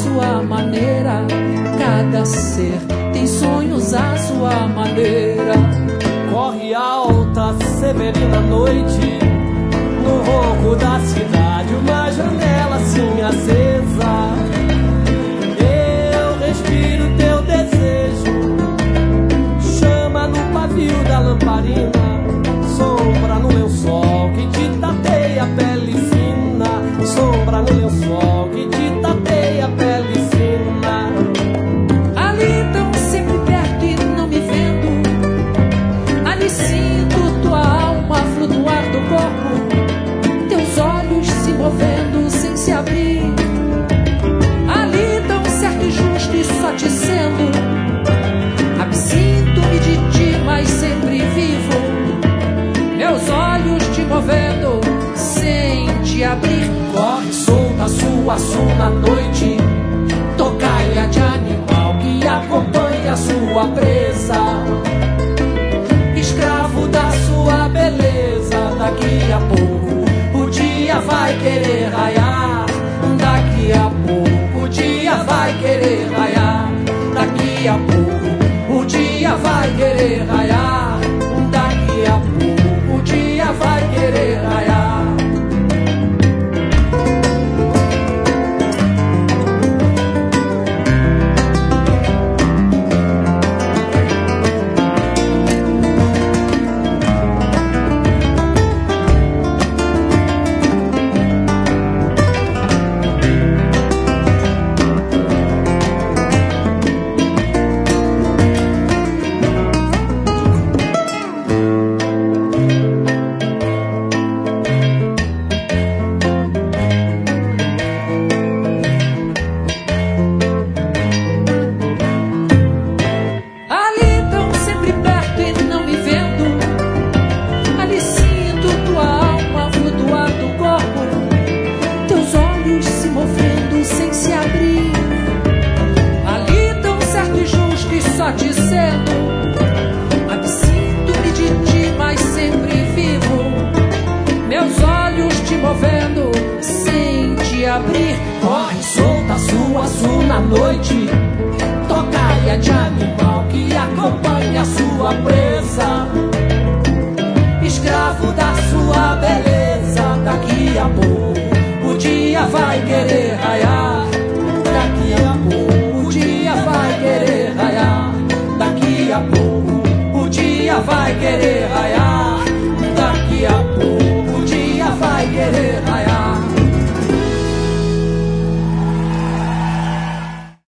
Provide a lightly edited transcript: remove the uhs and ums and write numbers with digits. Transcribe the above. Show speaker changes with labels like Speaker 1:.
Speaker 1: sua maneira. Cada ser tem sonhos à sua maneira.
Speaker 2: Corre alta, severina noite, no ronco da cidade, uma janela assim acesa. Eu respiro teu desejo, chama no pavio da lamparina, sombra no lençol que te tateia a pele fina, sombra no lençol que te tateia a pele fina.
Speaker 1: Ali tão sempre perto e não me vendo, ali sinto tua alma flutuar do corpo, teus olhos se movendo sem se abrir. Ali tão certo e justo e só te sendo, absinto-me de ti, mas sempre vivo. Meus olhos te movendo sem te abrir.
Speaker 2: Corre solta sua na noite, tocaia de animal que acompanha sua presa. Escravo da sua beleza, daqui a pouco o dia vai querer raiar. Daqui a pouco o dia vai querer raiar. Daqui a pouco o dia vai querer raiar. Daqui a pouco o dia vai querer raiar. Corre solta sua na noite, tocaia de animal que acompanha sua presa. Escravo da sua beleza, daqui a pouco o dia vai querer raiar. Daqui a pouco o dia vai querer raiar. Daqui a pouco o dia vai querer raiar.